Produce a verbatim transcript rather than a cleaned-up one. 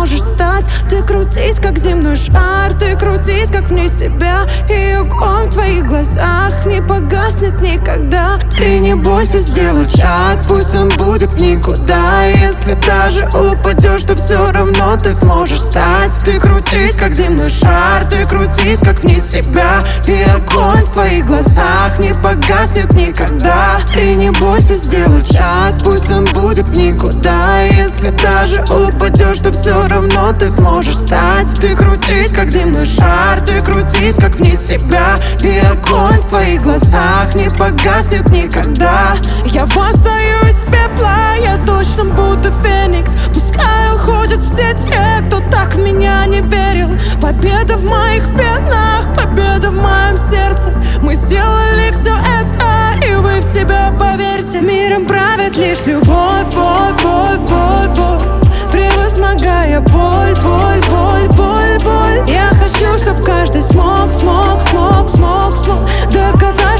сможешь стать. Ты крутись, как земной шар, ты крутись, как вне себя. И огонь в твоих глазах не погаснет никогда. Ты не бойся сделать шаг, пусть он будет в никуда. Если даже упадешь, то все равно ты сможешь встать. Ты крутись, как земной шар, ты крутись, как вне себя. И огонь в твоих глазах не погаснет никогда. Ты не бойся сделать шаг, пусть он будет в никуда. Если даже упадешь, то все равно ты сможешь встать. Ты крутись, как земной шар, ты крутись, как вне себя. И огонь в твоих глазах не погаснет никогда. Я восстаю из пепла, я точно будто феникс. Пускай уходят все те, кто так в меня не верил. Победа в моих пятнах, победа в моем сердце. Мы сделали все это, и вы в себя поверьте. Миром правит лишь любовь, боль, боль, боль, боль, превозмогая боль, боль, боль, боль, боль. Я хочу, чтоб каждый смог, смог, смог, смог, смог доказать